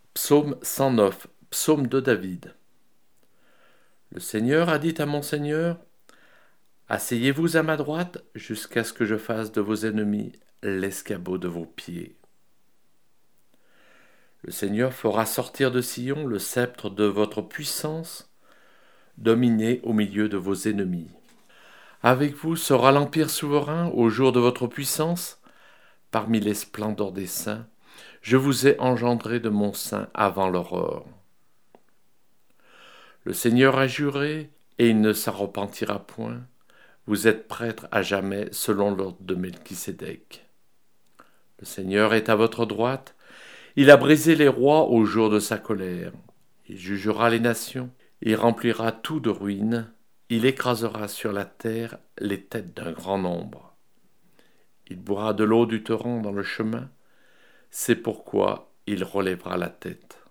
Psaume 109, psaume de David. Le Seigneur a dit à mon Seigneur, asseyez-vous à ma droite jusqu'à ce que je fasse de vos ennemis l'escabeau de vos pieds. Le Seigneur fera sortir de Sion le sceptre de votre puissance, dominez au milieu de vos ennemis. Avec vous sera l'empire souverain au jour de votre puissance, parmi les splendeurs des saints. Je vous ai engendré de mon sein avant l'aurore. Le Seigneur a juré, et il ne s'en repentira point. Vous êtes prêtre à jamais, selon l'ordre de Melchisédek. Le Seigneur est à votre droite. Il a brisé les rois au jour de sa colère. Il jugera les nations. Il remplira tout de ruines. Il écrasera sur la terre les têtes d'un grand nombre. Il boira de l'eau du torrent dans le chemin. C'est pourquoi il relèvera la tête.